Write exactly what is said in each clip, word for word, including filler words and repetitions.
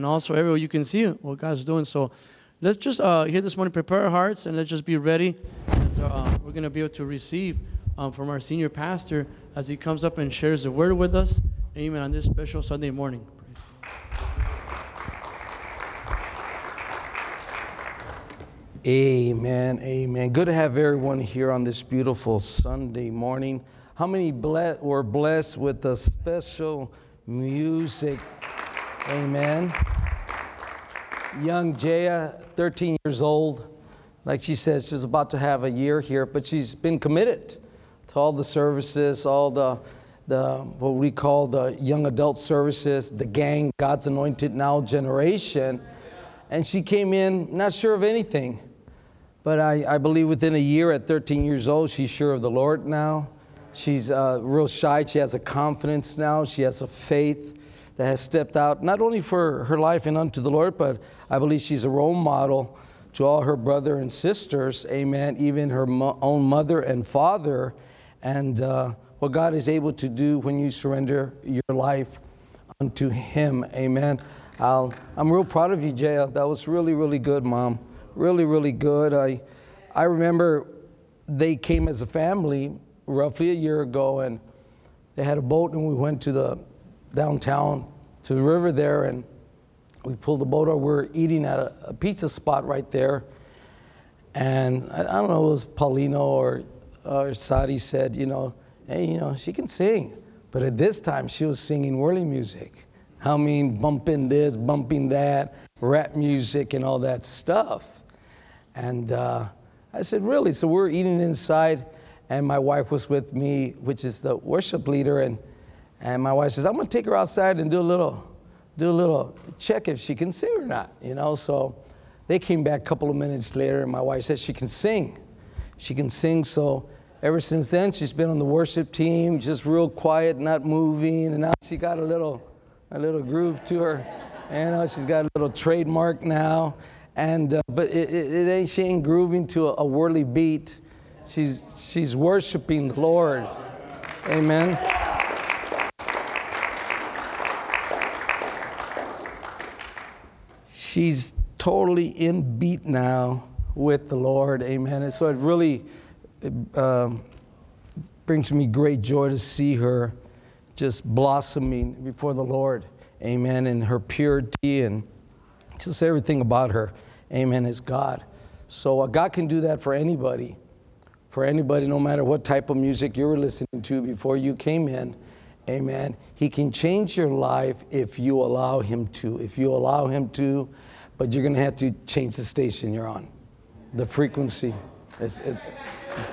and also everywhere you can see what God's doing. So let's just uh, here this morning prepare our hearts, and let's just be ready. As, uh, we're going to be able to receive um, from our senior pastor as he comes up and shares the word with us. Amen. On this special Sunday morning. Amen, amen. Good to have everyone here on this beautiful Sunday morning. How many ble- were blessed with the special music? Amen. Young Jaya, thirteen years old. Like she says, she's about to have a year here, but she's been committed to all the services, all the, the what we call the young adult services, the gang, God's Anointed Now generation. And she came in not sure of anything. But I, I believe within a year, at thirteen years old, she's sure of the Lord now. She's uh, real shy. She has a confidence now. She has a faith that has stepped out, not only for her life and unto the Lord, but I believe she's a role model to all her brother and sisters, amen, even her mo- own mother and father, and uh, what God is able to do when you surrender your life unto Him, amen. I'll, I'm real proud of you, Jaya. That was really, really good, Mom. Really, really good. I, I remember they came as a family roughly a year ago, and they had a boat, and we went to the downtown to the river there, and we pulled the boat over. We were eating at a, a pizza spot right there, and I, I don't know, it was Paulino or, or Sadi said, you know, hey, you know, she can sing, but at this time she was singing worldly music. I mean, bumping this, bumping that, rap music and all that stuff. And uh, I said, really? So we're eating inside, and my wife was with me, which is the worship leader, and and my wife says, I'm gonna take her outside and do a little, do a little check if she can sing or not, you know? So they came back a couple of minutes later, and my wife said she can sing. She can sing, so ever since then, she's been on the worship team, just real quiet, not moving, and now she got a little, a little groove to her. You know, she's got a little trademark now. And uh, but it, it, it ain't she ain't grooving to a, a worldly beat. She's she's worshiping the Lord. Amen. She's totally in beat now with the Lord. Amen. And so it really um, brings me great joy to see her just blossoming before the Lord. Amen. And her purity and just everything about her, amen, is God. So uh, God can do that for anybody, for anybody, no matter what type of music you were listening to before you came in, amen. He can change your life if you allow Him to, if you allow Him to, but you're going to have to change the station you're on, the frequency. It's, it's, it's,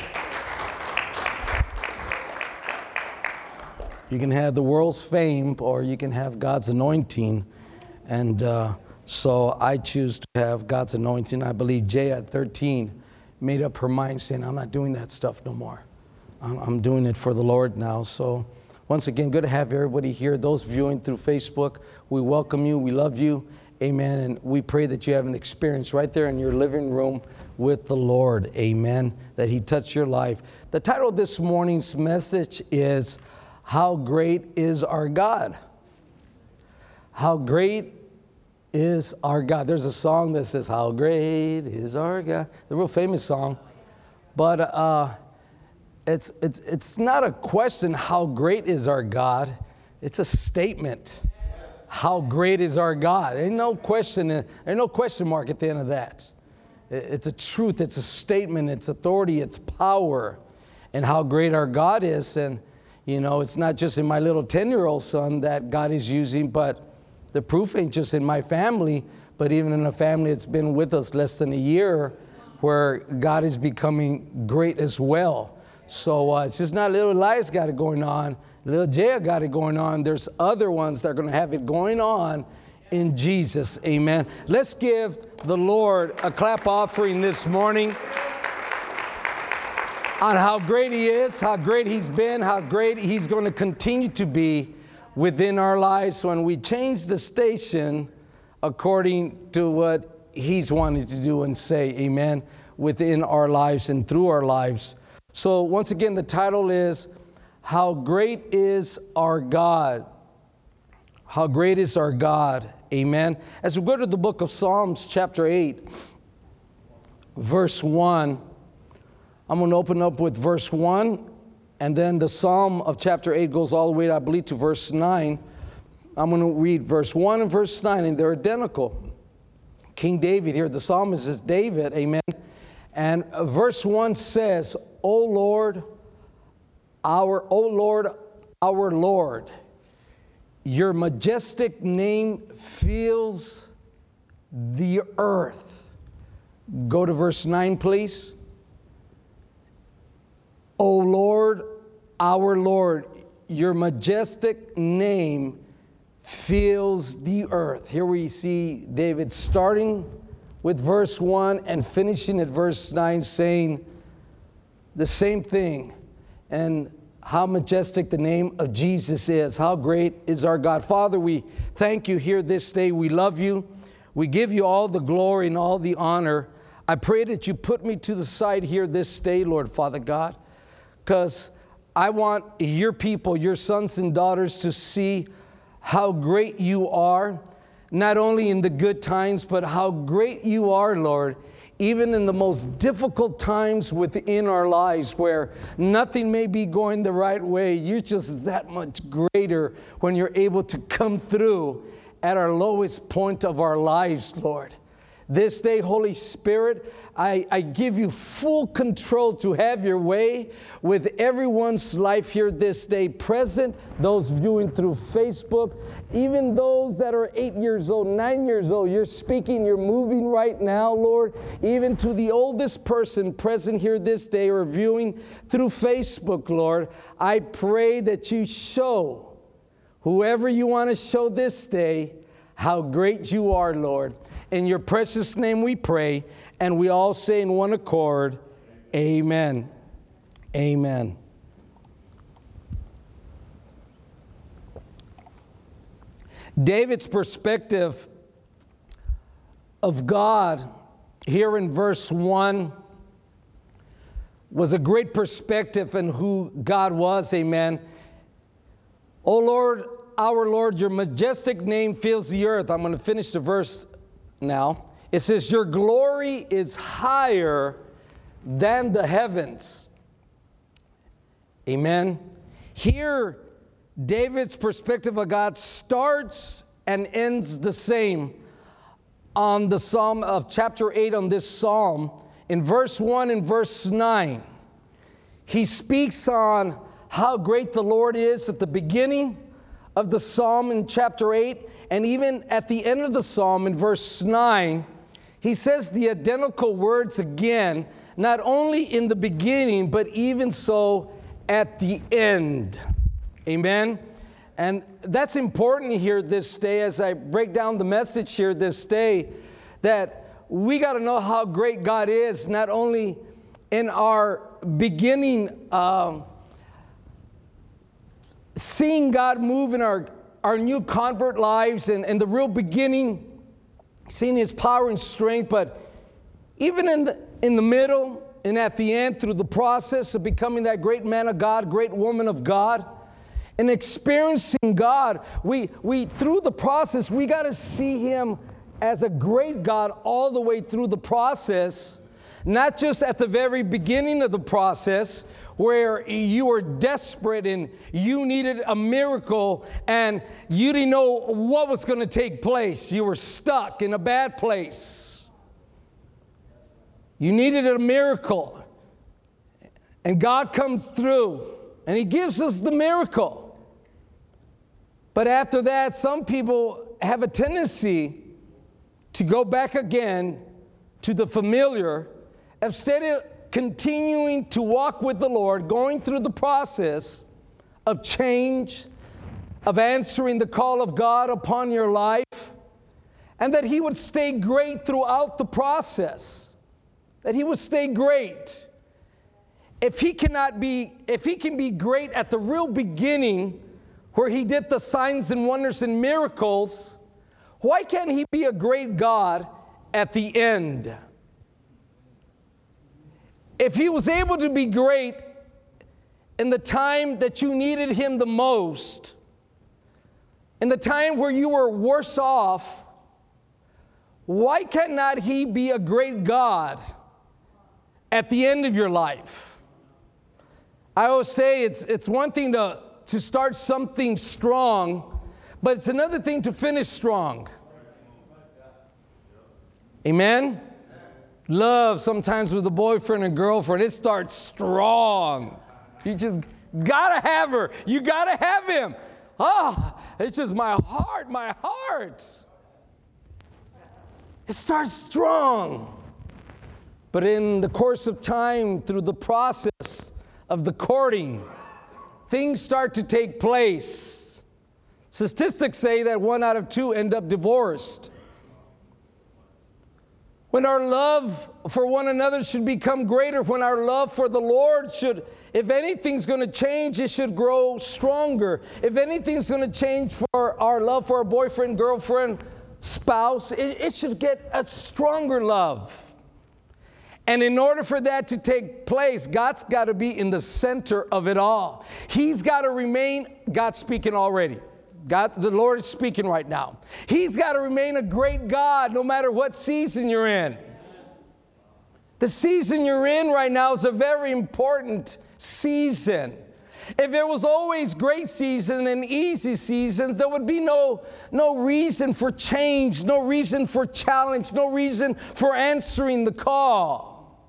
you can have the world's fame, or you can have God's anointing, and uh, So I choose to have God's anointing. I believe Jay at thirteen made up her mind saying, I'm not doing that stuff no more. I'm, I'm doing it for the Lord now. So once again, good to have everybody here. Those viewing through Facebook, we welcome you. We love you. Amen. And we pray that you have an experience right there in your living room with the Lord. Amen. That He touched your life. The title of this morning's message is, How Great is Our God? How great is our God. There's a song that says, how great is our God. A real famous song. But uh, it's, it's, it's not a question, how great is our God? It's a statement. How great is our God? There ain't no question, there ain't no question mark at the end of that. It's a truth, it's a statement, it's authority, it's power. And how great our God is. And, you know, it's not just in my little ten-year-old son that God is using, but the proof ain't just in my family, but even in a family that's been with us less than a year, where God is becoming great as well. So uh, it's just not little Elias got it going on, little Jaya got it going on. There's other ones that are going to have it going on in Jesus. Amen. Let's give the Lord a clap offering this morning on how great He is, how great He's been, how great He's going to continue to be within our lives when we change the station according to what He's wanting to do and say, amen, within our lives and through our lives. So once again, the title is, How Great is Our God? How great is our God? Amen. As we go to the book of Psalms, chapter eight, verse one, I'm going to open up with verse one, and then the Psalm of chapter eight goes all the way, I believe, to verse nine. I'm going to read verse one and verse nine, and they're identical. King David here, the psalmist is David, amen. And verse one says, O Lord, our, O Lord, our Lord, your majestic name fills the earth. Go to verse nine, please. O Lord, our Lord, your majestic name fills the earth. Here we see David starting with verse one and finishing at verse nine, saying the same thing. And how majestic the name of Jesus is. How great is our God. Father, we thank you here this day. We love you. We give you all the glory and all the honor. I pray that you put me to the side here this day, Lord, Father God, because I want your people, your sons and daughters, to see how great you are, not only in the good times, but how great you are, Lord, even in the most difficult times within our lives where nothing may be going the right way. You're just that much greater when you're able to come through at our lowest point of our lives, Lord. This day, Holy Spirit, I, I give you full control to have your way with everyone's life here this day present, those viewing through Facebook, even those that are eight years old, nine years old. You're speaking, you're moving right now, Lord, even to the oldest person present here this day or viewing through Facebook, Lord. I pray that you show whoever you want to show this day how great you are, Lord. In your precious name we pray, and we all say in one accord, amen. Amen. David's perspective of God here in verse one was a great perspective in who God was, amen. O Lord, our Lord, your majestic name fills the earth. I'm going to finish the verse now. It says, your glory is higher than the heavens. Amen. Here, David's perspective of God starts and ends the same on the Psalm of chapter eight, on this Psalm. In verse one and verse nine, he speaks on how great the Lord is at the beginning of the Psalm in chapter eight, and even at the end of the Psalm in verse nine, he says the identical words again, not only in the beginning, but even so at the end. Amen? And that's important here this day as I break down the message here this day, that we got to know how great God is, not only in our beginning, um, seeing God move in our, our new convert lives and, and the real beginning, seeing His power and strength, but even in the, in the middle and at the end, through the process of becoming that great man of God, great woman of God, and experiencing God, we, we through the process, we got to see Him as a great God all the way through the process, not just at the very beginning of the process, where you were desperate and you needed a miracle and you didn't know what was going to take place. You were stuck in a bad place. You needed a miracle. And God comes through and He gives us the miracle. But after that, some people have a tendency to go back again to the familiar instead of continuing to walk with the Lord, going through the process of change, of answering the call of God upon your life, and that He would stay great throughout the process, that He would stay great. If He cannot be, if He can be great at the real beginning, where He did the signs and wonders and miracles, why can't He be a great God at the end? If He was able to be great in the time that you needed Him the most, in the time where you were worse off, why cannot he be a great God at the end of your life? I always say it's, it's one thing to, to start something strong, but it's another thing to finish strong. Amen? Love sometimes with a boyfriend and girlfriend, it starts strong. You just gotta have her. You gotta have him. Oh, it's just my heart, my heart. It starts strong. But in the course of time, through the process of the courting, things start to take place. Statistics say that one out of two end up divorced. When our love for one another should become greater, when our love for the Lord should, if anything's going to change, it should grow stronger. If anything's going to change for our love for our boyfriend, girlfriend, spouse, it, it should get a stronger love. And in order for that to take place, God's got to be in the center of it all. He's got to remain, God's speaking already. God, the Lord is speaking right now. He's got to remain a great God no matter what season you're in. The season you're in right now is a very important season. If there was always great season and easy seasons, there would be no, no reason for change, no reason for challenge, no reason for answering the call.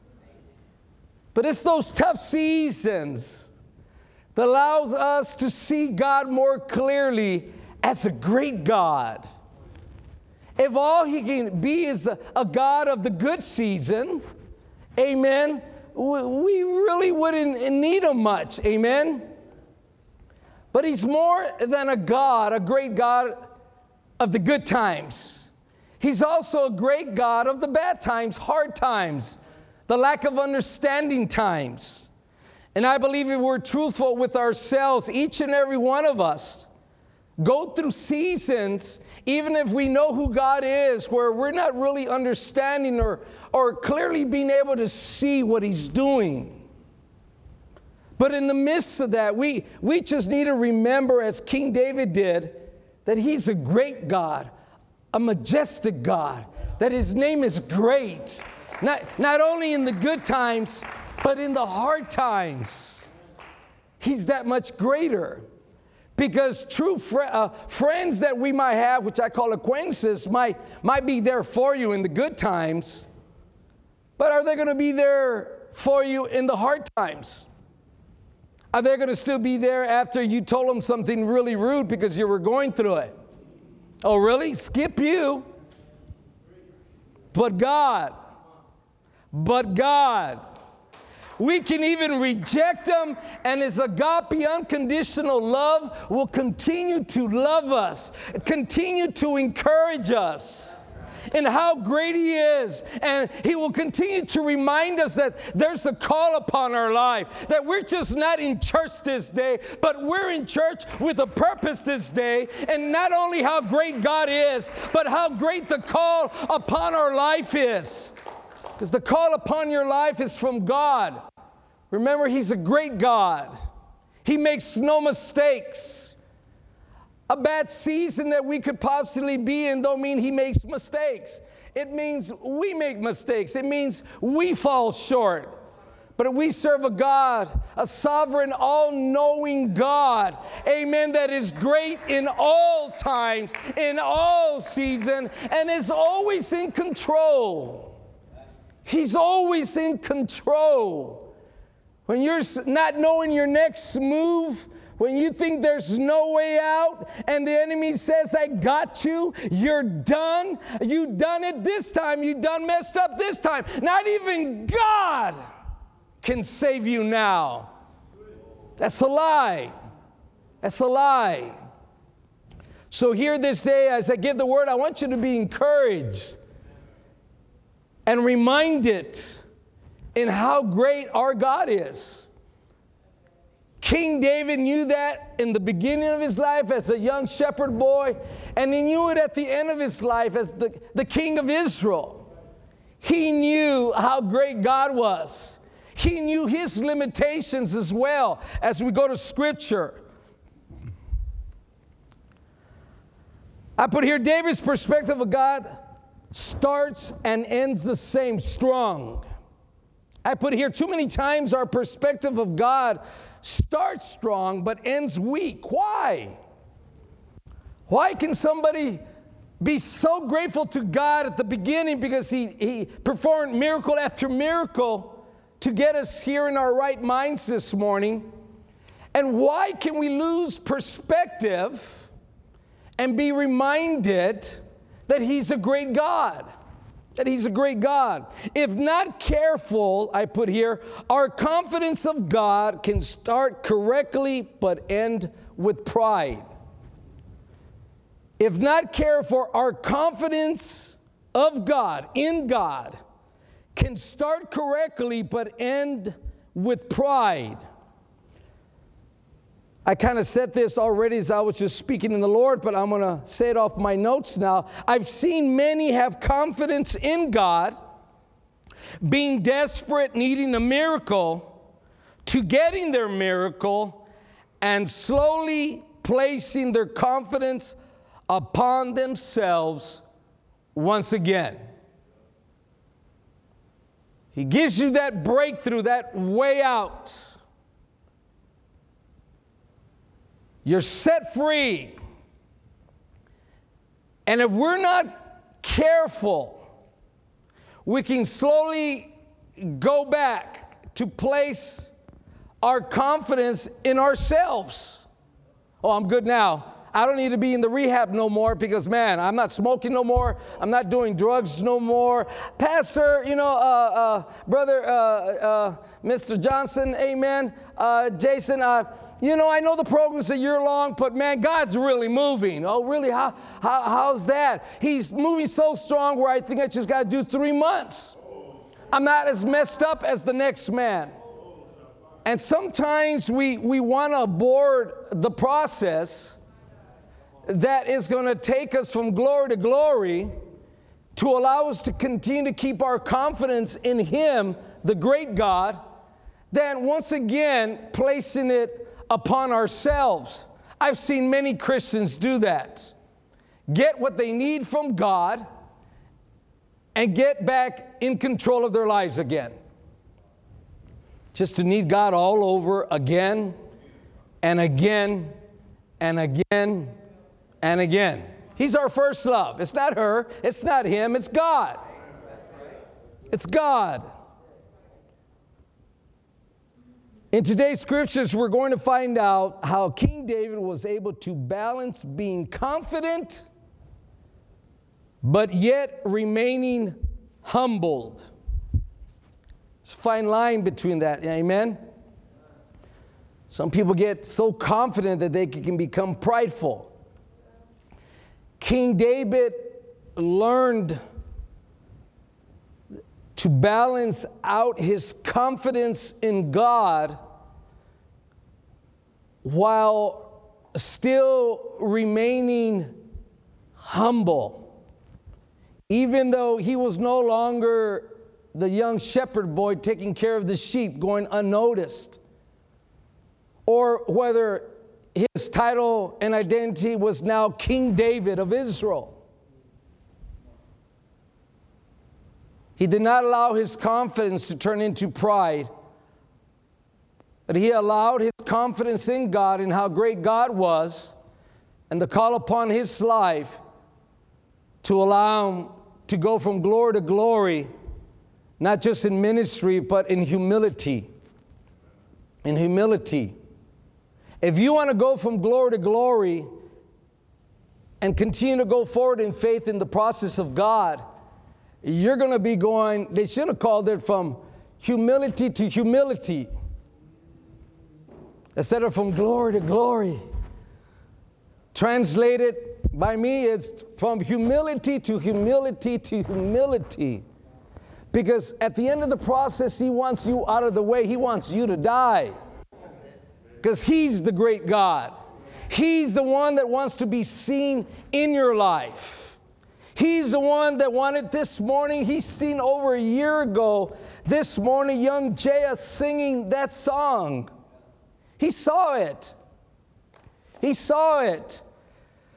But it's those tough seasons that allows us to see God more clearly as a great God. If all he can be is a, a God of the good season, amen, we, we really wouldn't need him much, amen? But he's more than a God, a great God of the good times. He's also a great God of the bad times, hard times, the lack of understanding times. And I believe if we're truthful with ourselves, each and every one of us go through seasons, even if we know who God is, where we're not really understanding or, or clearly being able to see what he's doing. But in the midst of that, we, we just need to remember, as King David did, that he's a great God, a majestic God, that his name is great, not, not only in the good times, but in the hard times. He's that much greater. Because true fr- uh, friends that we might have, which I call acquaintances, might, might be there for you in the good times. But are they going to be there for you in the hard times? Are they going to still be there after you told them something really rude because you were going through it? Oh, really? Skip you. But God. But God. We can even reject them, and his agape, unconditional love will continue to love us, continue to encourage us in how great he is. And he will continue to remind us that there's a call upon our life, that we're just not in church this day, but we're in church with a purpose this day. And not only how great God is, but how great the call upon our life is. Because the call upon your life is from God. Remember, he's a great God. He makes no mistakes. A bad season that we could possibly be in don't mean he makes mistakes. It means we make mistakes. It means we fall short. But we serve a God, a sovereign, all-knowing God, amen, that is great in all times, in all seasons, and is always in control. He's always in control. When you're not knowing your next move, when you think there's no way out and the enemy says, I got you, you're done. You done it this time. You done messed up this time. Not even God can save you now. That's a lie. That's a lie. So here this day, as I give the word, I want you to be encouraged and reminded in how great our God is. King David knew that in the beginning of his life as a young shepherd boy, and he knew it at the end of his life as the, the king of Israel. He knew how great God was. He knew his limitations as well as we go to Scripture. I put here David's perspective of God starts and ends the same, strong. I put here, too many times our perspective of God starts strong but ends weak. Why? Why can somebody be so grateful to God at the beginning because he, he performed miracle after miracle to get us here in our right minds this morning? And why can we lose perspective and be reminded that He's a great God? That He's a great God. If not careful, I put here, our confidence of God can start correctly but end with pride. If not careful, our confidence of God, in God, can start correctly but end with pride. I kind of said this already as I was just speaking in the Lord, but I'm going to say it off my notes now. I've seen many have confidence in God, being desperate, needing a miracle, to getting their miracle, and slowly placing their confidence upon themselves once again. He gives you that breakthrough, that way out. You're set free. And if we're not careful, we can slowly go back to place our confidence in ourselves. Oh, I'm good now. I don't need to be in the rehab no more because, man, I'm not smoking no more. I'm not doing drugs no more. Pastor, you know, uh, uh, brother, uh, uh, Mister Johnson, amen. Uh, Jason, uh, you know, I know the program's a year long, but, man, God's really moving. Oh, really? How, how, how's that? He's moving so strong where I think I just got to do three months. I'm not as messed up as the next man. And sometimes we, we want to abort the process that is going to take us from glory to glory to allow us to continue to keep our confidence in Him, the great God, then once again placing it upon ourselves. I've seen many Christians do that. Get what they need from God and get back in control of their lives again. Just to need God all over again and again and again and again. He's our first love. It's not her. It's not him. It's God. It's God. In today's scriptures, we're going to find out how King David was able to balance being confident, but yet remaining humbled. There's a fine line between that. Amen? Some people get so confident that they can become prideful. King David learned to balance out his confidence in God while still remaining humble. Even though he was no longer the young shepherd boy taking care of the sheep, going unnoticed, or whether his title and identity was now King David of Israel. He did not allow his confidence to turn into pride, but he allowed his confidence in God and how great God was and the call upon his life to allow him to go from glory to glory, not just in ministry, but in humility. In humility. If you want to go from glory to glory and continue to go forward in faith in the process of God, you're going to be going, they should have called it from humility to humility instead of from glory to glory. Translated by me, it's from humility to humility to humility. Because at the end of the process, He wants you out of the way. He wants you to die. Because He's the great God. He's the one that wants to be seen in your life. He's the one that wanted this morning. He's seen over a year ago, this morning, young Jaya singing that song. He saw it. He saw it.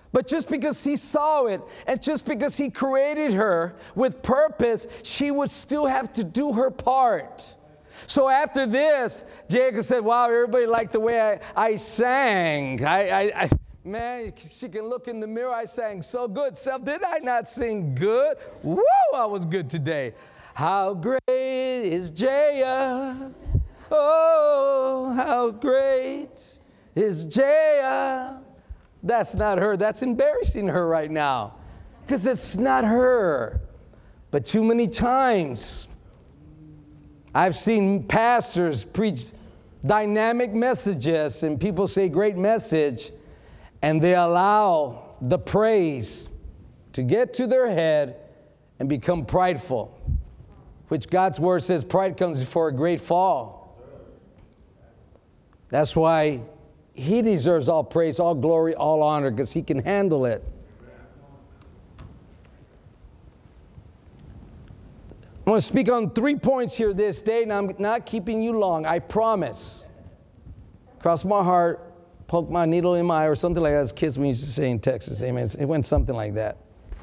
But just because he saw it, and just because he created her with purpose, she would still have to do her part. So after this, Jacob said, wow, everybody liked the way I, I sang. I, I, I, man, she can look in the mirror. I sang so good. Self, did I not sing good? Woo, I was good today. How great is Jaya. Oh, how great is Jaya. That's not her. That's embarrassing her right now because it's not her. But too many times, I've seen pastors preach dynamic messages and people say great message, and they allow the praise to get to their head and become prideful, which God's word says pride comes before a great fall. That's why he deserves all praise, all glory, all honor, because he can handle it. I want to speak on three points here this day, and I'm not keeping you long, I promise. Cross my heart, poke my needle in my eye, or something like that, as kids we used to say in Texas. Amen. It went something like that.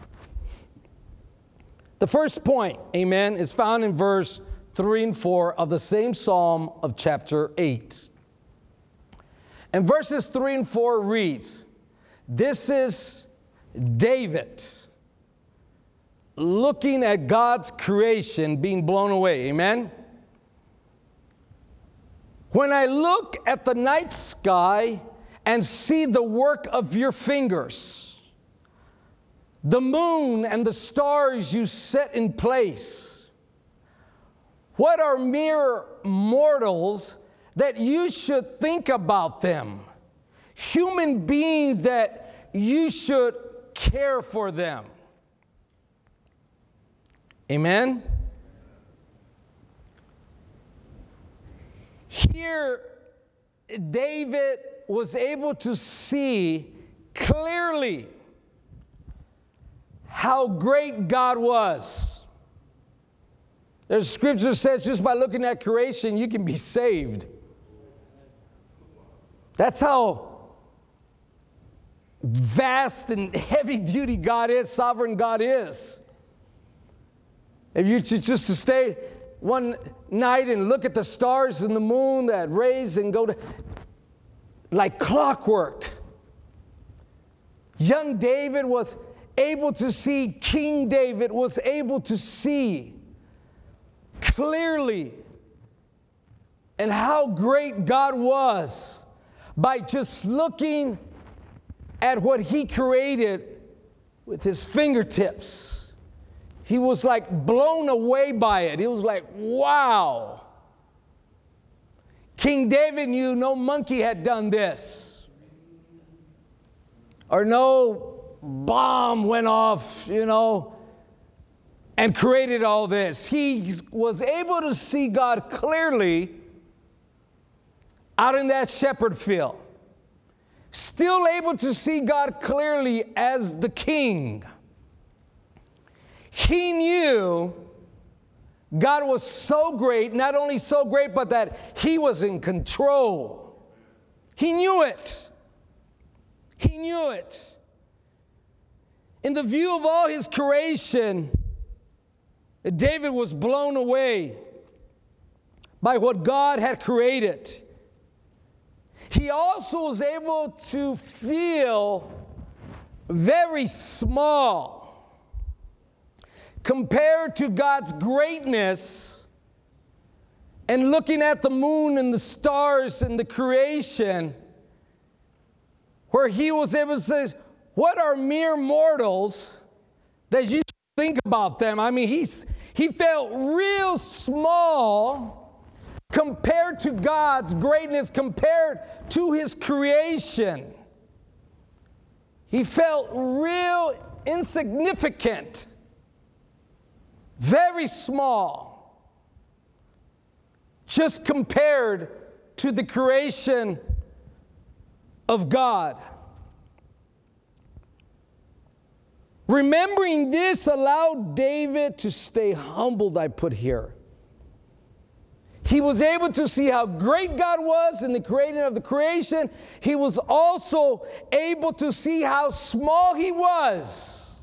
The first point, amen, is found in verse three and four of the same Psalm of chapter eight. And verses three and four reads, this is David looking at God's creation being blown away. Amen? When I look at the night sky and see the work of your fingers, the moon and the stars you set in place, what are mere mortals that you should think about them? Human beings that you should care for them. Amen? Here, David was able to see clearly how great God was. The scripture says just by looking at creation, you can be saved. That's how vast and heavy duty God is, sovereign God is. If you just to stay one night and look at the stars and the moon that raise and go to, like clockwork. Young David was able to see, King David was able to see clearly and how great God was by just looking at what he created with his fingertips. He was like blown away by it. He was like, wow. King David knew no monkey had done this. Or no bomb went off, you know, and created all this. He was able to see God clearly out in that shepherd field. Still able to see God clearly as the king. He knew God was so great, not only so great, but that he was in control. He knew it. He knew it. In the view of all his creation, David was blown away by what God had created. He also was able to feel very small compared to God's greatness, and looking at the moon and the stars and the creation, where he was able to say, what are mere mortals that you think about them? I mean, he's, he felt real small compared to God's greatness, compared to his creation. He felt real insignificant. Very small, just compared to the creation of God. Remembering this allowed David to stay humbled, I put here. He was able to see how great God was in the creating of the creation. He was also able to see how small he was.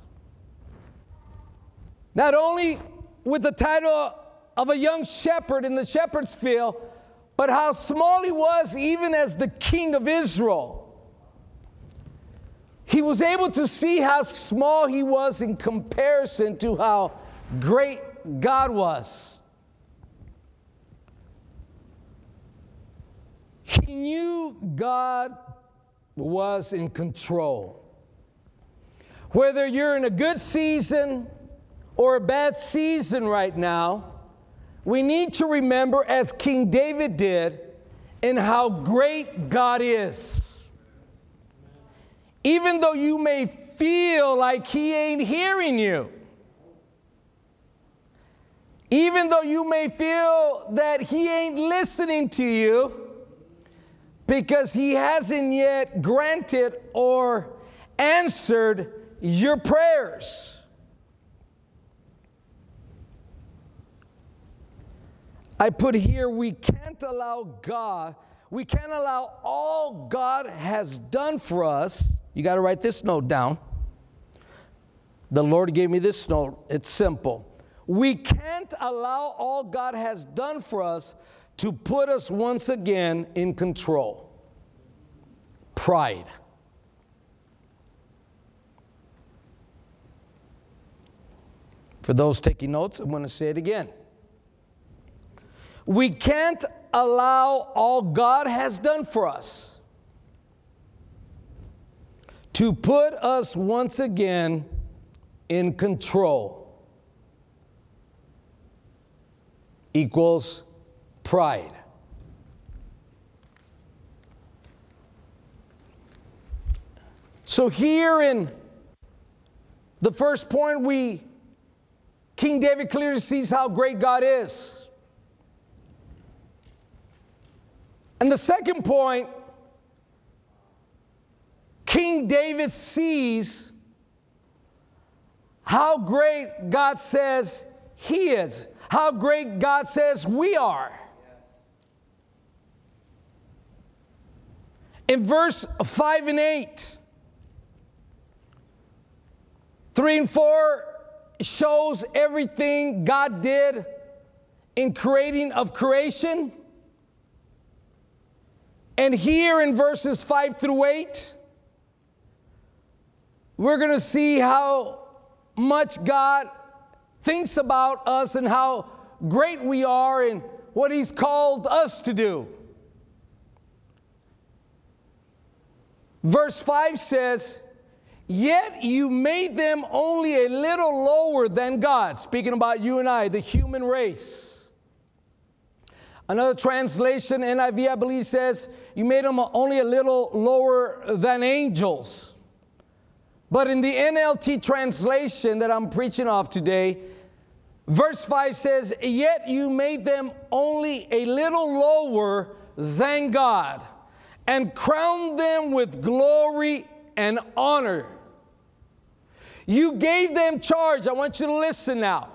Not only with the title of a young shepherd in the shepherd's field, but how small he was even as the king of Israel. He was able to see how small he was in comparison to how great God was. He knew God was in control. Whether you're in a good season or a bad season right now, we need to remember, as King David did, in how great God is. Even though you may feel like he ain't hearing you, even though you may feel that he ain't listening to you, because he hasn't yet granted or answered your prayers. I put here, we can't allow God, we can't allow all God has done for us. You got to write this note down. The Lord gave me this note. It's simple. We can't allow all God has done for us to put us once again in control. Pride. For those taking notes, I'm going to say it again. We can't allow all God has done for us to put us once again in control. Equals pride. So here in the first point, we King David clearly sees how great God is. And the second point, King David sees how great God says he is, how great God says we are. In verse five and eight, three and four shows everything God did in creating of creation. And here in verses five through eight, we're going to see how much God thinks about us and how great we are and what He's called us to do. Verse five says, "Yet you made them only a little lower than God." Speaking about you and I, the human race. Another translation, N I V, I believe, says, you made them only a little lower than angels. But in the N L T translation that I'm preaching off today, verse five says, "Yet you made them only a little lower than God, and crowned them with glory and honor." You gave them charge. I want you to listen now.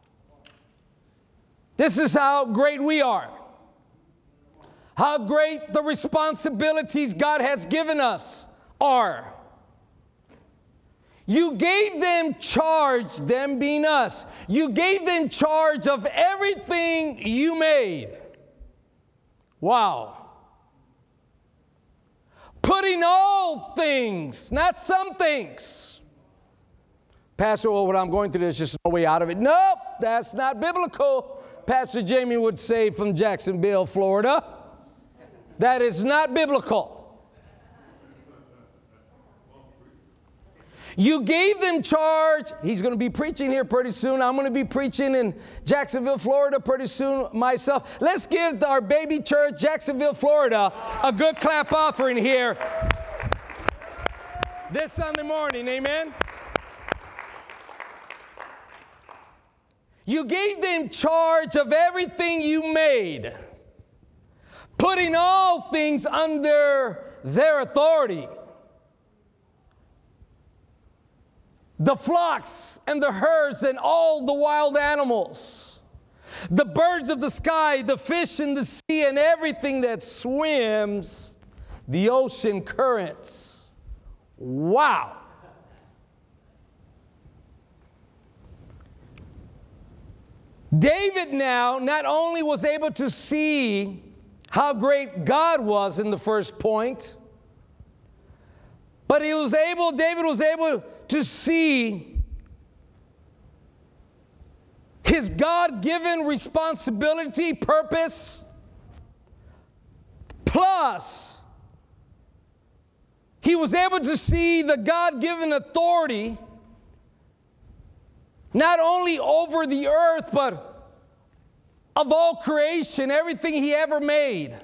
This is how great we are. How great the responsibilities God has given us are. You gave them charge, them being us. You gave them charge of everything you made. Wow. Putting all things, not some things. Pastor, well, what I'm going through, there's just no way out of it. Nope, that's not biblical. Pastor Jamie would say from Jacksonville, Florida. That is not biblical. You gave them charge. He's going to be preaching here pretty soon. I'm going to be preaching in Jacksonville, Florida pretty soon myself. Let's give our baby church, Jacksonville, Florida, a good clap offering here this Sunday morning. Amen. You gave them charge of everything you made, putting all things under their authority. The flocks and the herds and all the wild animals. the birds of the sky, the fish in the sea, and everything that swims the ocean currents. Wow. David now not only was able to see how great God was in the first point, but he was able, David was able to see his God-given responsibility, purpose, plus he was able to see the God-given authority not only over the earth, but of all creation, everything he ever made.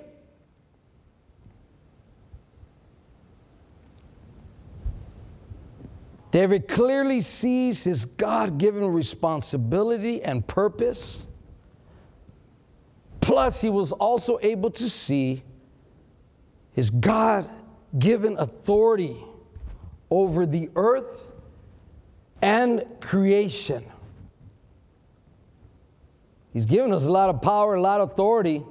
David clearly sees his God-given responsibility and purpose. Plus, he was also able to see his God-given authority over the earth and creation. He's given us a lot of power, a lot of authority.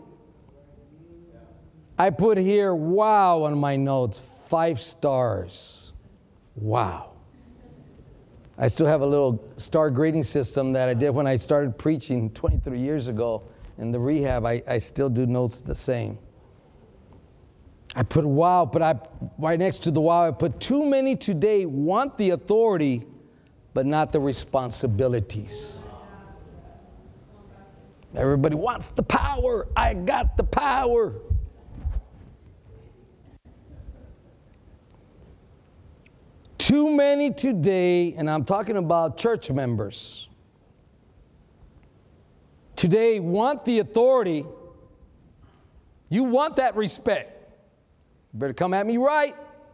I put here, wow, on my notes, five stars. Wow. I still have a little star grading system that I did when I started preaching twenty-three years ago in the rehab. I, I still do notes the same. I put wow, but I right next to the wow, I put too many today want the authority, but not the responsibilities. Everybody wants the power. I got the power. Too many today, and I'm talking about church members, today want the authority. You want that respect. You better come at me right.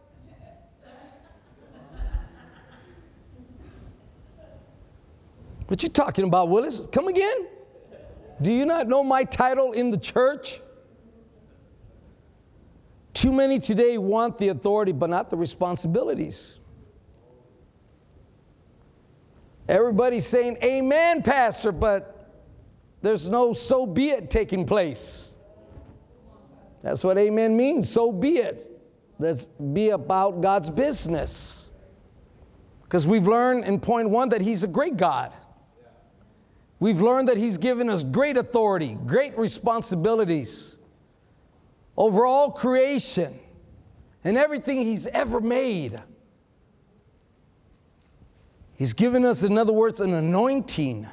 What you talking about, Willis? Come again? Do you not know my title in the church? Too many today want the authority, but not the responsibilities. Everybody's saying, amen, Pastor, but there's no so be it taking place. That's what amen means, so be it. Let's be about God's business. Because we've learned in point one that He's a great God. We've learned that He's given us great authority, great responsibilities over all creation and everything He's ever made. He's given us, in other words, an anointing.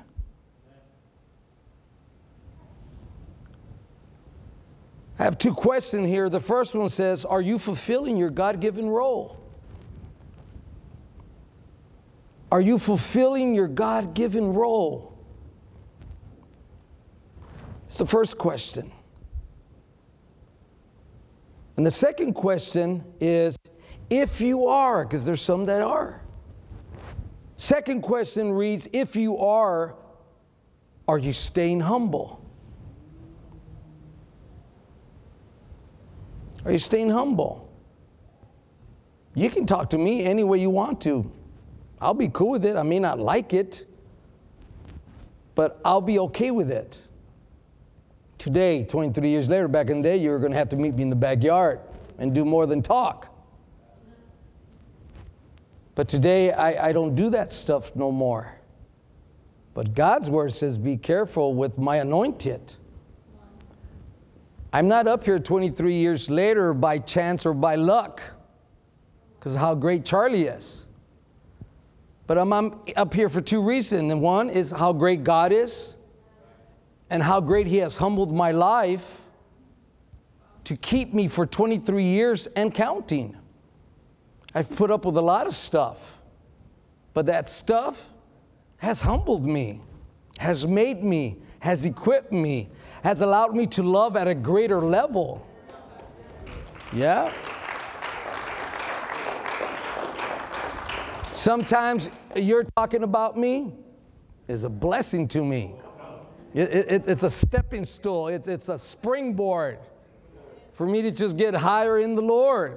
I have two questions here. The first one says, are you fulfilling your God-given role? Are you fulfilling your God-given role? It's the first question. And the second question is, if you are, because there's some that are. Second question reads, if you are, are you staying humble? Are you staying humble? You can talk to me any way you want to. I'll be cool with it. I may not like it, but I'll be okay with it. Today, twenty-three years later, back in the day, you were going to have to meet me in the backyard and do more than talk. But today, I, I don't do that stuff no more. But God's word says, be careful with my anointed. I'm not up here twenty-three years later by chance or by luck, because of how great Charlie is. But I'm, I'm up here for two reasons. And one is how great God is, and how great He has humbled my life to keep me for twenty-three years and counting. I've put up with a lot of stuff, but that stuff has humbled me, has made me, has equipped me, has allowed me to love at a greater level. Yeah. Sometimes you're talking about me is a blessing to me. It, it, it's a stepping stool. It's, it's a springboard for me to just get higher in the Lord.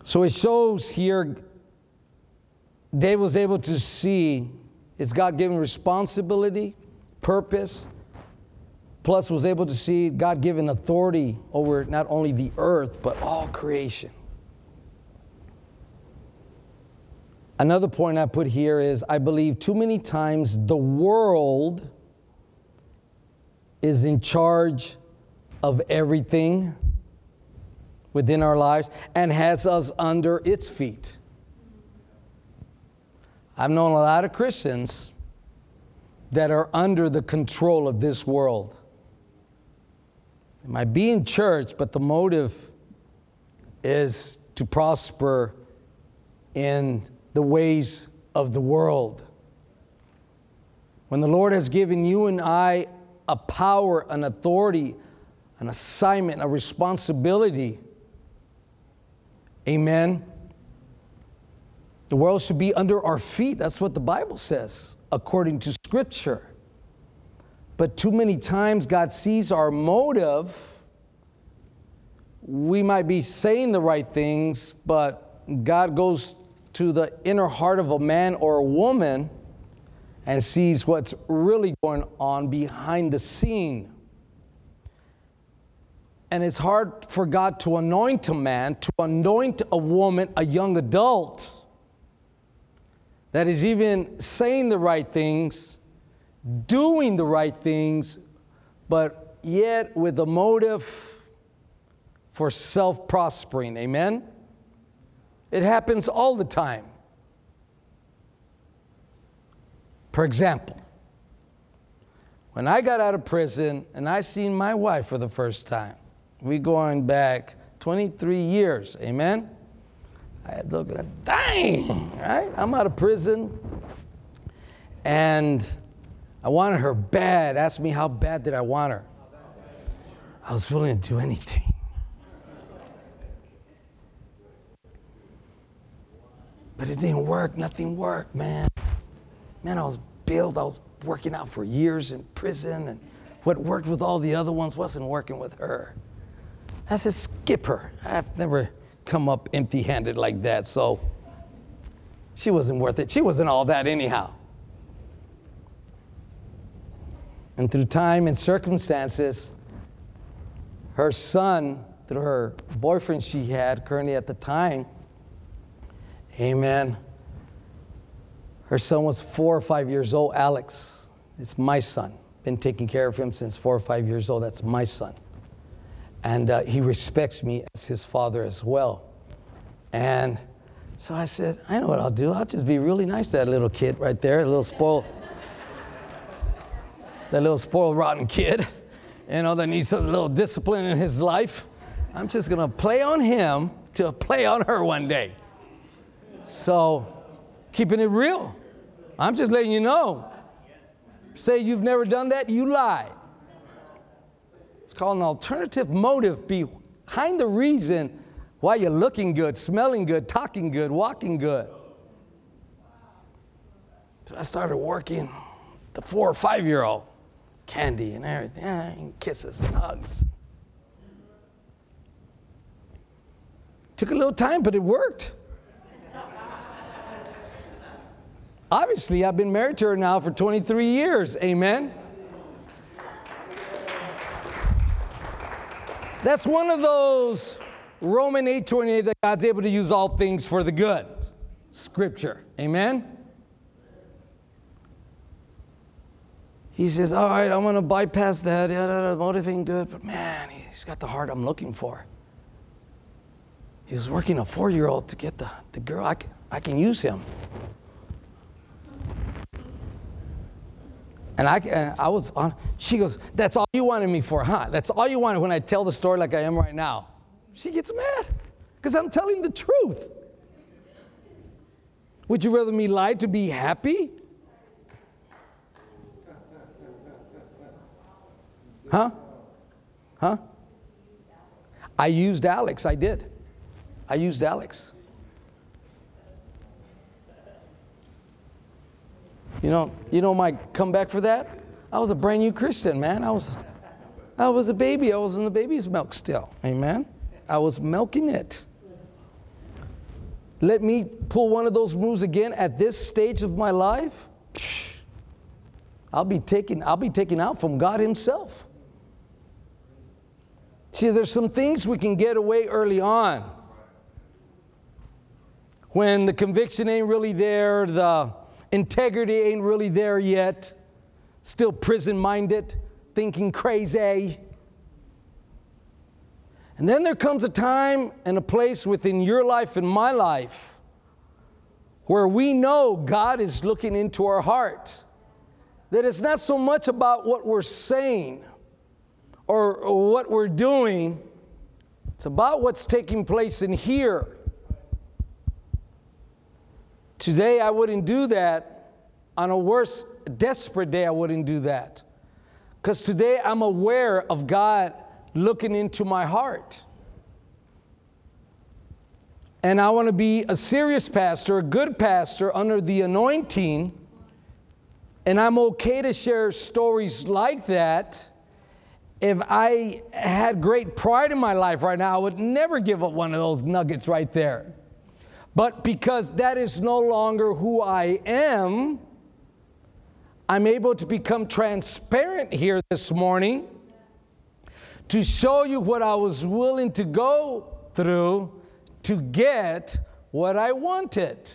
So it shows here, David was able to see his God-given responsibility, purpose, plus was able to see God-given authority over not only the earth, but all creation. Another point I put here is, I believe too many times the world is in charge of everything within our lives and has us under its feet. I've known a lot of Christians that are under the control of this world. They might be in church, but the motive is to prosper in the ways of the world. When the Lord has given you and I a power, an authority, an assignment, a responsibility, amen, the world should be under our feet. That's what the Bible says, according to Scripture. But too many times God sees our motive. We might be saying the right things, but God goes to the inner heart of a man or a woman and sees what's really going on behind the scene. And it's hard for God to anoint a man, to anoint a woman, a young adult, that is even saying the right things, doing the right things, but yet with a motive for self-prospering. Amen? It happens all the time. For example, when I got out of prison and I seen my wife for the first time, we going back twenty-three years, amen? I had looked at, dang, right? I'm out of prison, and I wanted her bad. Asked me how bad did I want her. I was willing to do anything. But it didn't work. Nothing worked, man. Man, I was built. I was working out for years in prison, and what worked with all the other ones wasn't working with her. I said, skip her. I've never come up empty-handed like that, so she wasn't worth it. She wasn't all that anyhow. And through time and circumstances, her son, through her boyfriend she had currently at the time, amen, her son was four or five years old, Alex. It's my son. Been taking care of him since four or five years old. That's my son. And uh, he respects me as his father as well. And so I said, I know what I'll do. I'll just be really nice to that little kid right there, a little spoiled, that little spoiled, rotten kid, you know, that needs a little discipline in his life. I'm just going to play on him to play on her one day. So, keeping it real. I'm just letting you know. Say you've never done that, you lie. It's called an alternative motive behind the reason why you're looking good, smelling good, talking good, walking good. So I started working the four or five year old, candy and everything, and kisses and hugs. Took a little time, but it worked. Obviously, I've been married to her now for twenty-three years. Amen. That's one of those Romans eight twenty-eight that God's able to use all things for the good. Scripture. Amen. He says, all right, I'm going to bypass that. Yeah, the motive ain't good, but man, he's got the heart I'm looking for. He was working a four-year-old to get the, the girl. I can, I can use him. And I, and I was on, she goes, that's all you wanted me for, huh? That's all you wanted when I tell the story like I am right now. She gets mad because I'm telling the truth. Would you rather me lie to be happy? Huh? Huh? I used Alex, I did. I used Alex. You know, you know my comeback for that? I was a brand new Christian, man. I was, I was a baby. I was in the baby's milk still. Amen. I was milking it. let me pull one of those moves again at this stage of my life, I'll be taken, I'll be taken out from God himself. See, there's some things we can get away early on. When the conviction ain't really there, the integrity ain't really there yet, still prison-minded, thinking crazy. And then there comes a time and a place within your life and my life where we know God is looking into our heart. That it's not so much about what we're saying or, or what we're doing. It's about what's taking place in here. Today I wouldn't do that. On a worse, desperate day I wouldn't do that. Because today I'm aware of God looking into my heart. And I want to be a serious pastor, a good pastor under the anointing. And I'm okay to share stories like that. If I had great pride in my life right now, I would never give up one of those nuggets right there. But because that is no longer who I am, I'm able to become transparent here this morning to show you what I was willing to go through to get what I wanted.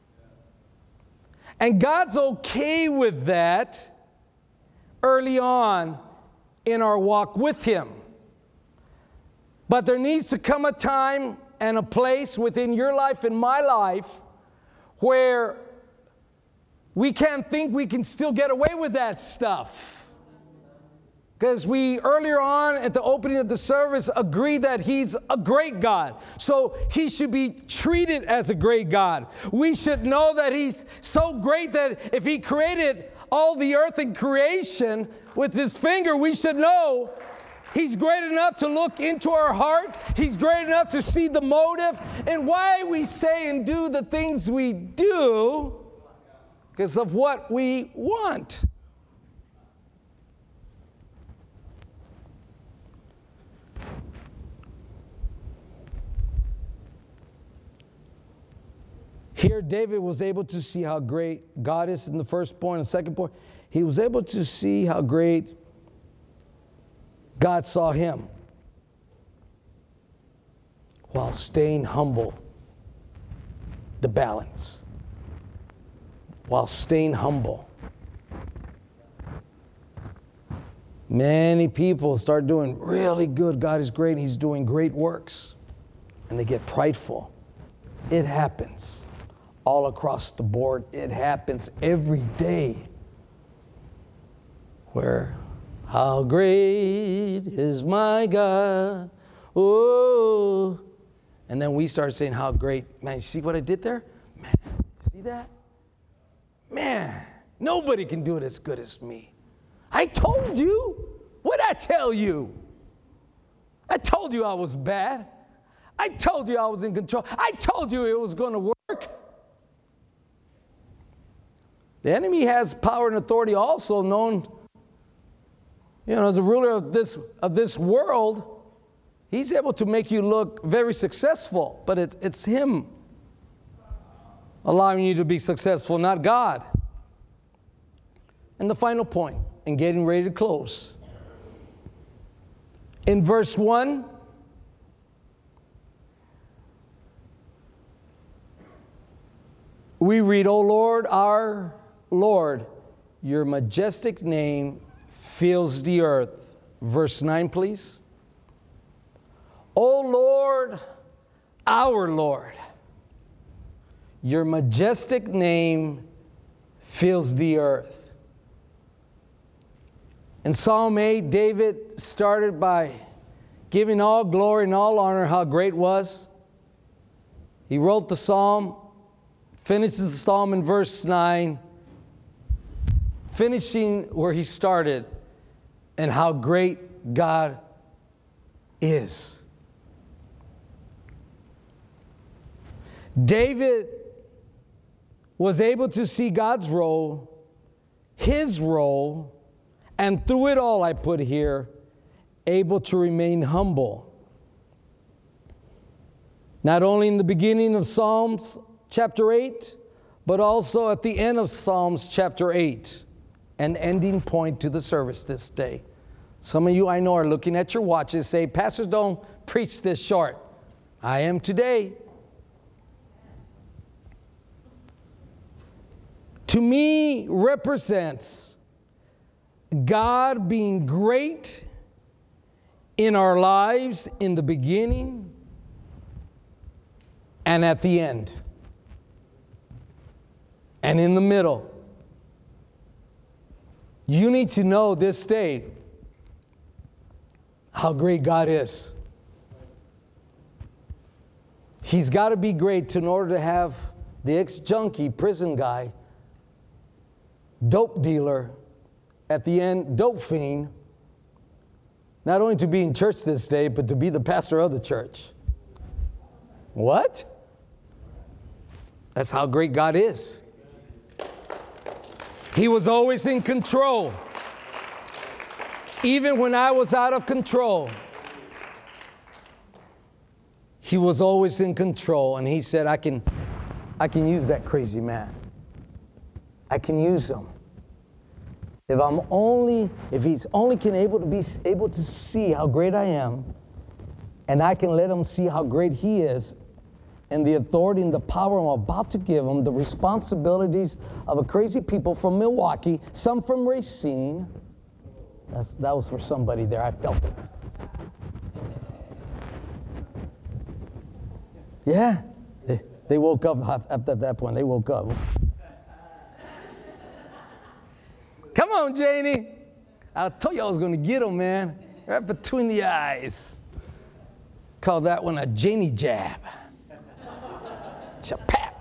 And God's okay with that early on in our walk with him. But there needs to come a time and a place within your life and my life where we can't think we can still get away with that stuff. Because we, earlier on at the opening of the service, agreed that he's a great God. So he should be treated as a great God. We should know that he's so great that if he created all the earth and creation with his finger, we should know he's great enough to look into our heart. He's great enough to see the motive and why we say and do the things we do because of what we want. Here, David was able to see how great God is in the first point. And the second point, he was able to see how great God saw him while staying humble. The balance. While staying humble. Many people start doing really good. God is great. He's doing great works. And they get prideful. It happens. All across the board, it happens every day. Where, how great is my God, oh. And then we start saying how great, man, you see what I did there? Man, see that? Man, nobody can do it as good as me. I told you. What'd I tell you? I told you I was bad. I told you I was in control. I told you it was going to work. The enemy has power and authority also known, you know, as a ruler of this, of this world. He's able to make you look very successful, but it's, it's him allowing you to be successful, not God. And the final point, and getting ready to close. In verse one, we read, O Lord, our Lord, your majestic name fills the earth. Verse nine, please. O Lord, our Lord, your majestic name fills the earth. In Psalm eight, David started by giving all glory and all honor how great was. He wrote the psalm, finishes the psalm in verse nine, finishing where he started, and how great God is. David was able to see God's role, his role, and through it all, I put here, able to remain humble. Not only in the beginning of Psalms chapter eight, but also at the end of Psalms chapter eight, an ending point to the service this day. Some of you I know are looking at your watches, say, Pastor, don't preach this short. I am today. To me, represents God being great in our lives in the beginning and at the end and in the middle. You need to know this day how great God is. He's got to be great in order to have the ex-junkie, prison guy, dope dealer, at the end, dope fiend, not only to be in church this day, but to be the pastor of the church. What? That's how great God is. He was always in control. Even when I was out of control, He was always in control. And He said, I can, I can use that crazy man. I can use him. If I'm only, if he's only can able to be able to see how great I am, and I can let him see how great he is, and the authority and the power I'm about to give him, the responsibilities of a crazy people from Milwaukee, some from Racine. That's, that was for somebody there. I felt it. Yeah, they, they woke up after that point. They woke up. Come on, Janie. I told you I was going to get him, man. Right between the eyes. Call that one a Janie jab. Chapap.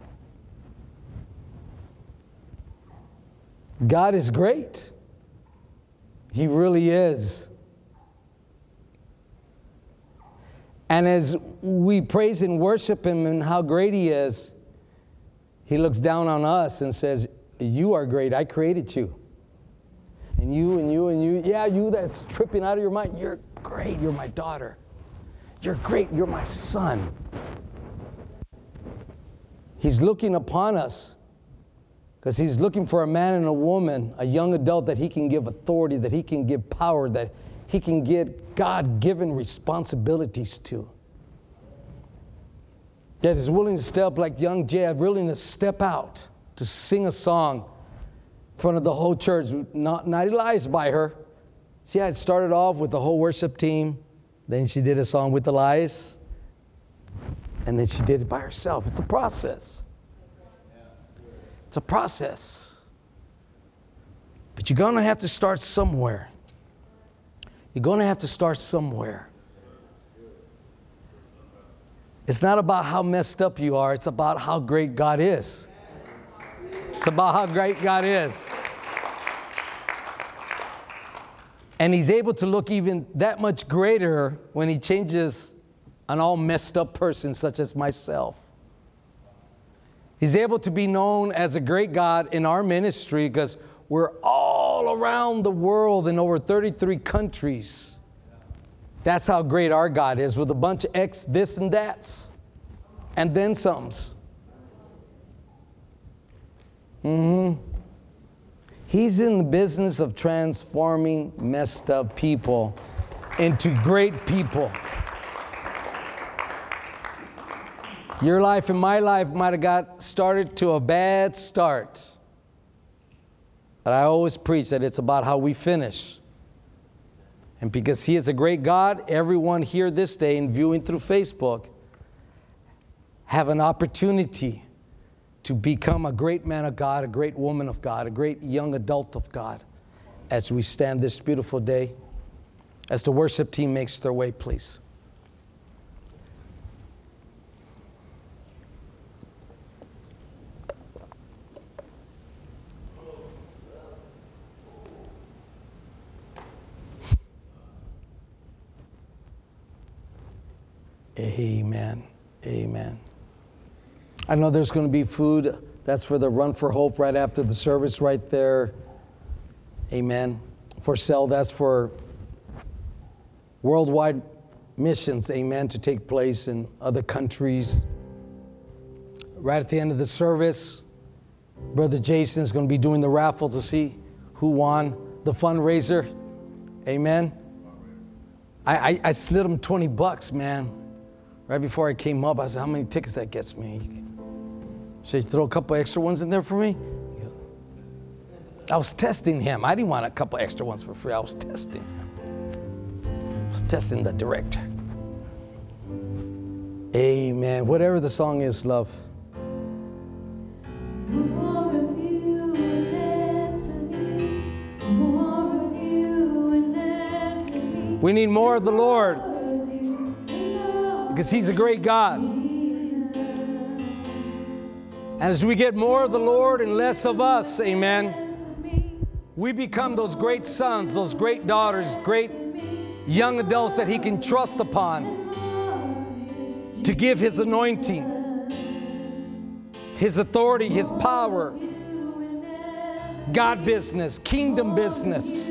God is great. He really is. And as we praise and worship Him and how great He is, He looks down on us and says, you are great. I created you. And you and you and you, yeah, you that's tripping out of your mind, you're great. You're my daughter. You're great. You're my son. He's looking upon us because He's looking for a man and a woman, a young adult that He can give authority, that He can give power, that He can get God-given responsibilities to. That is willing to step like young Jeb, willing to step out to sing a song in front of the whole church, not, not Elias by her. See, I had started off with the whole worship team. Then she did a song with Elias. And then she did it by herself. It's a process. It's a process. But you're going to have to start somewhere. You're going to have to start somewhere. It's not about how messed up you are. It's about how great God is. It's about how great God is. And He's able to look even that much greater when He changes an all messed up person such as myself. He's able to be known as a great God in our ministry because we're all around the world in over thirty-three countries. That's how great our God is, with a bunch of X, this and that's, and then somes. Mm-hmm. He's in the business of transforming messed up people into great people. Your life and my life might have got started to a bad start. But I always preach that it's about how we finish. And because He is a great God, everyone here this day and viewing through Facebook have an opportunity to become a great man of God, a great woman of God, a great young adult of God as we stand this beautiful day. As the worship team makes their way, please. Amen. Amen. I know there's going to be food. That's for the Run for Hope right after the service right there. Amen. For sale, that's for Worldwide missions, amen, to take place in other countries. Right at the end of the service, Brother Jason is going to be doing the raffle to see who won the fundraiser. Amen. I, I, I slid him twenty bucks, man. Right before I came up, I said, how many tickets that gets me? Should you throw a couple extra ones in there for me? I was testing him. I didn't want a couple extra ones for free. I was testing him. I was testing the director. Amen. Whatever the song is, love. More of you and less of me. More of you and less of me. We need more of the Lord because He's a great God. And as we get more of the Lord and less of us, amen, we become those great sons, those great daughters, great young adults that He can trust upon to give His anointing, His authority, His power, God business, kingdom business.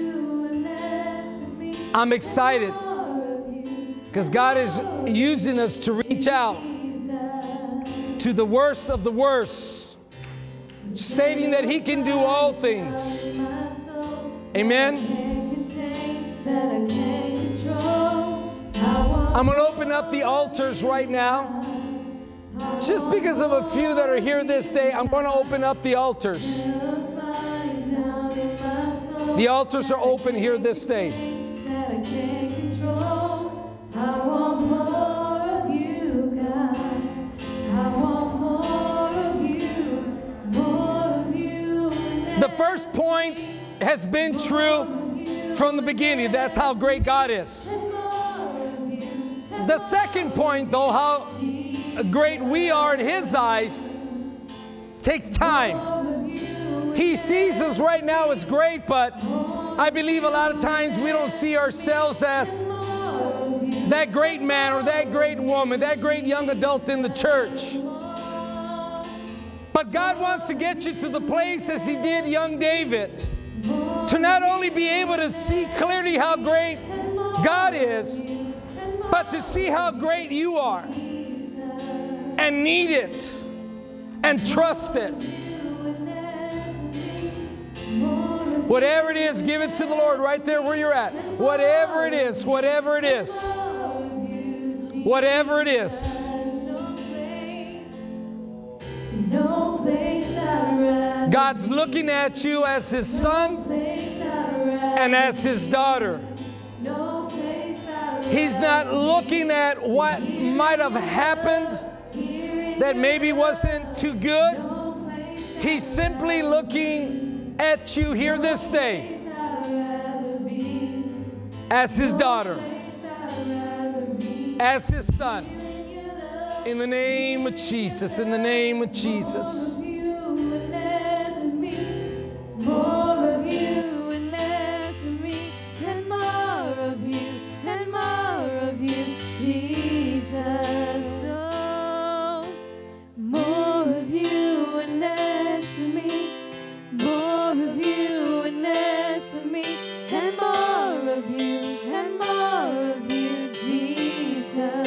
I'm excited because God is using us to reach out to the worst of the worst, stating that He can do all things. Amen. I'm going to open up the altars right now. Just because of a few that are here this day, I'm going to open up the altars. The altars are open here this day. The first point has been true from the beginning. That's how great God is. The second point, though, how great we are in His eyes, takes time. He sees us right now as great, but I believe a lot of times we don't see ourselves as that great man or that great woman, that great young adult in the church. But God wants to get you to the place as He did young David, to not only be able to see clearly how great God is, but to see how great you are and need it and trust it. Whatever it is, give it to the Lord right there where you're at. Whatever it is, whatever it is, whatever it is. God's looking at you as His son and as His daughter. He's not looking at what might have happened that maybe wasn't too good. He's simply looking at you here this day as His daughter, as His son. In the name of Jesus, in the name of Jesus. More of you and less of me, and more of you and more of you, Jesus. Oh, more of you and less of me, more of you and less of me, and more of you and more of you, Jesus.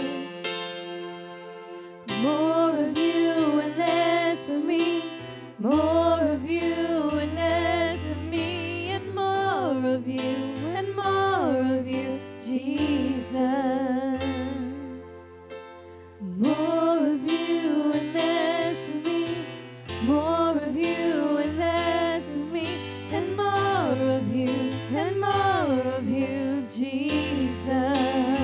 More of you and less of me, more of you and less of me, and more of you and more of you, Jesus. More of you and less of me, more of you and less of me, and more of you and more of you, Jesus.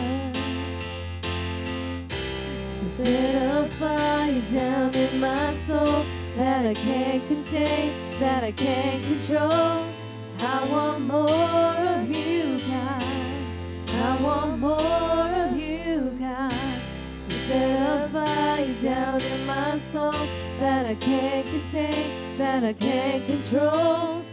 So set a fire down in my soul that I can't contain, that I can't control. I want more of you, God. I want more of you, God. So set a fire down in my soul that I can't contain, that I can't control.